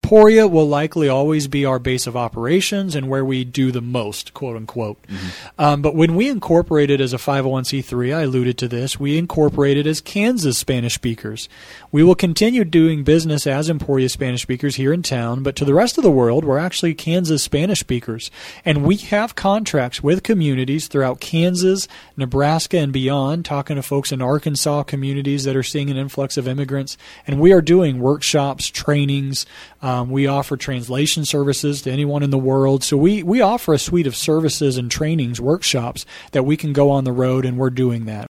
Emporia will likely always be our base of operations and where we do the most, quote unquote. But when we incorporated as a 501c3, I alluded to this, we incorporated as Kansas Spanish speakers. We will continue doing business as Emporia Spanish speakers here in town, but to the rest of the world, we're actually Kansas Spanish speakers. And we have contracts with communities throughout Kansas, Nebraska, and beyond, talking to folks in Arkansas communities that are seeing an influx of immigrants. And we are doing workshops, trainings. We offer translation services to anyone in the world. So we offer a suite of services and trainings, workshops that we can go on the road, and we're doing that.